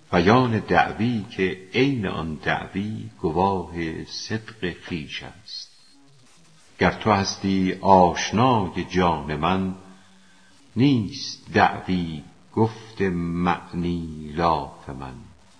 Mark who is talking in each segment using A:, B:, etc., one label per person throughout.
A: بیان دعوی که عین آن دعوی گواه صدق خویش است. گر تو هستی آشنای جان من، نیست دعوی گفت معنی لاف من.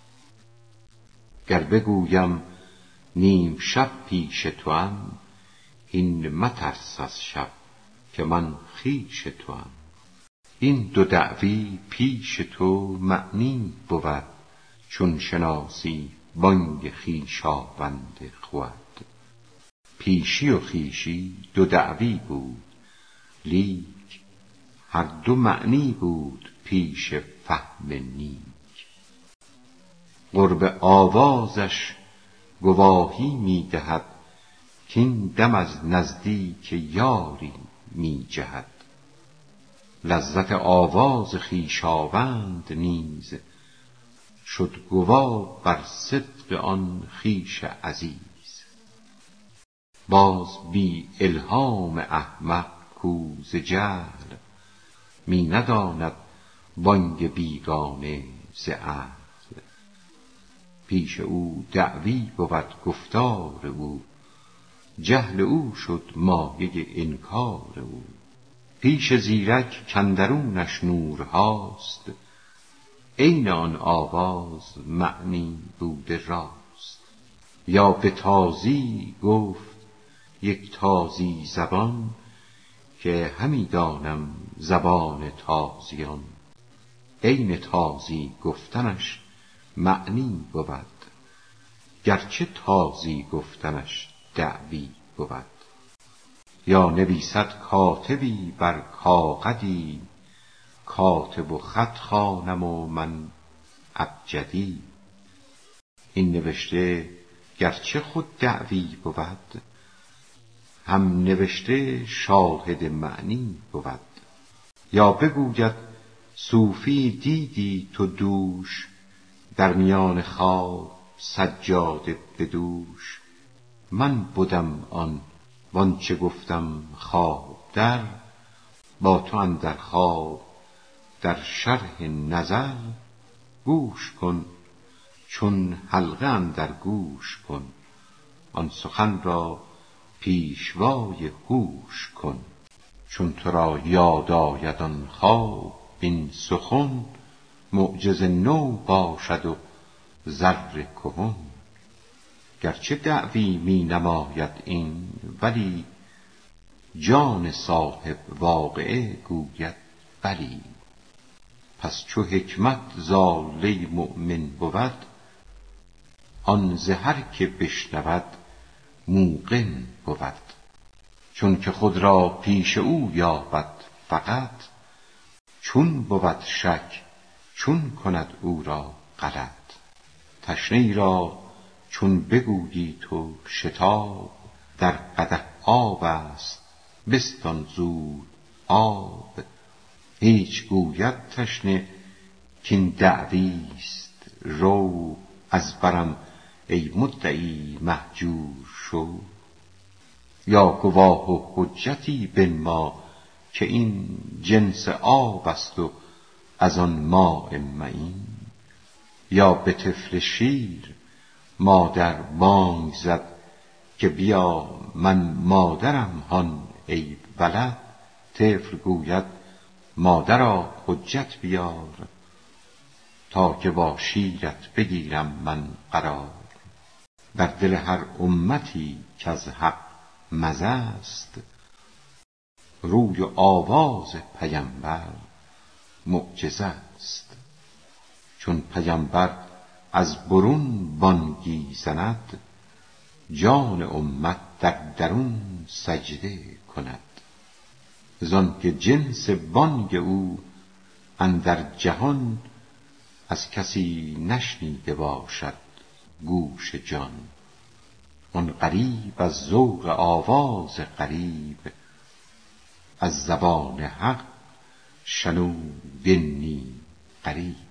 A: گر بگویم نیم شب پیش توام، هین مترس از شب که من خویش توام. این دو دعوی پیش تو معنی بود، چون شناسی بانگ خویشاوند خود. پیشی و خویشی دو دعوی بود، لیک هر دو معنی بود پیش فهم نیک. قرب آوازش گواهی می دهد، کین دم از نزدیک یاری می جهد. لذت آواز خویشاوند نیز، شد گواه بر صدق آن خویش عزیز. باز بی الهام احمق کو ز جهل، می نداند بانگ بیگانه ز عقل. پیش او دعوی بود گفتار او، جهل او شد مایه انکار او. پیش زیرک کاندرونش نورهاست، عین آن آواز معنی بوده راست. یا به تازی گفت یک تازی زبان، که همی دانم زبان تازیان. عین تازی گفتنش معنی بود، گرچه تازی گفتنش دعوی بود. یا نویسد کاتبی بر کاغدی، کاتب و خط خوانم و من ابجدی. این نوشته گرچه خود دعوی بود، هم نوشته شاهد معنی بود. یا بگوید صوفی دیدی تو دوش، در میان خواب سجاده بدوش. من بدم آن وانچه گفتم خواب در، با تو اندر خواب در شرح نظر. گوش کن چون حلقه اندر گوش کن، آن سخن را پیشوای هوش کن. چون تو را یاد آید آن خواب این سخن، معجز نو باشد و زر کهن. گرچه دعوی می نماید این، ولی جان صاحب واقعه گوید بلی. پس چو حکمت ضاله مؤمن بود، آن ز هر که بشنود موقن بود. چون که خود را پیش او یابد فقط، چون بود شک چون کند او را غلط. تشنه ای را چون بگویی تو شتاب، در قدح آب است بستان زود آب. هیچ گوید تشنه کین دعویست رو، از برم ای مدعی مهجور شو. یا گواه و حجتی بنما که این جنس آب است و از آن ماء معین. یا به طفل شیر مادر بانگ زد، که بیا من مادرم هان ای ولد. طفل گوید مادرا حجت بیار، تا که با شیرت بگیرم من قرار. در دل هر امتی کز حق مزه است، روی و آواز پیمبر معجزه است. چون پیمبر از برون بانگی زند، جان امت در درون سجده کند. زان که جنس بانگ او اندر جهان، از کسی نشنیده باشد گوش جان. آن غریب از ذوق آواز غریب، از زبان حق شنود اینی غریب.